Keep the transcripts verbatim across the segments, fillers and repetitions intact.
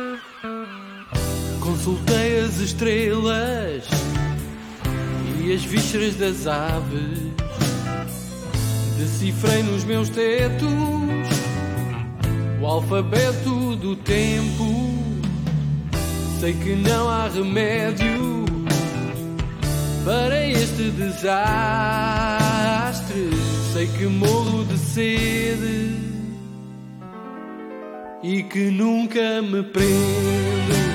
Consultei as estrelas e as vísceras das aves, decifrei nos meus tetos o alfabeto do tempo. Sei que não há remédio para este desastre. Sei que morro de sede e que nunca me prendo.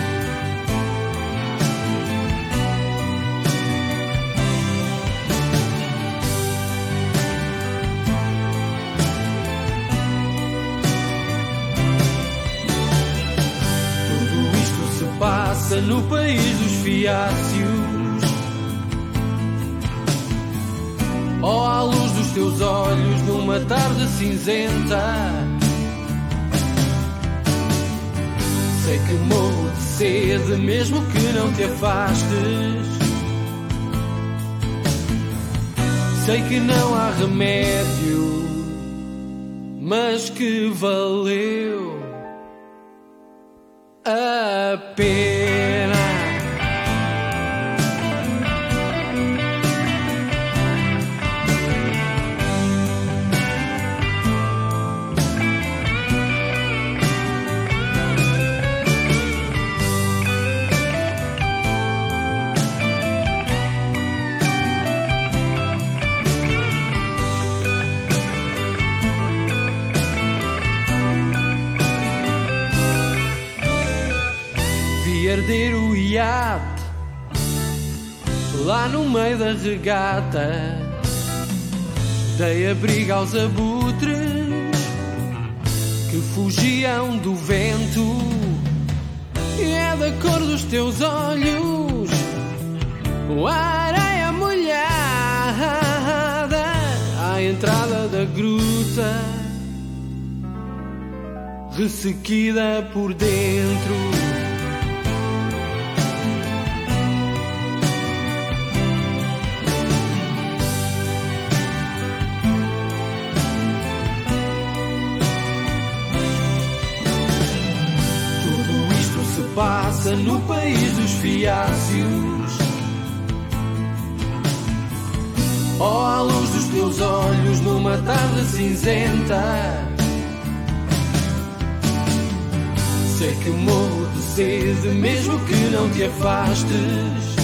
Passa no país dos fiáceos, oh, à luz dos teus olhos numa tarde cinzenta. Sei que morro de sede mesmo que não te afastes. Sei que não há remédio, mas que valeu a pena. Perder o iate lá no meio da regata, dei abrigo aos abutres que fugiam do vento. E é da cor dos teus olhos a areia molhada à entrada da gruta, ressequida por dentro. Passa no país dos fiáceos, oh, à luz dos teus olhos numa tarde cinzenta. Sei que morro de sede mesmo que não te afastes.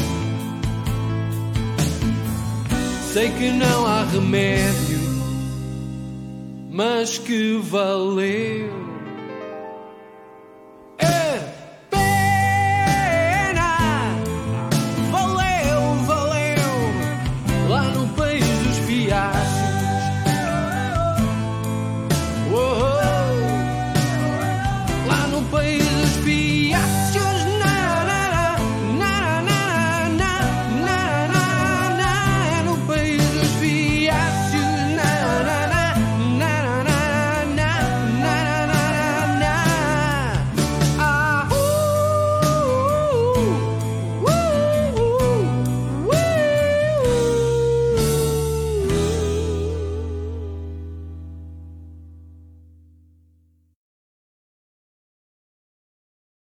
Sei que não há remédio, mas que valeu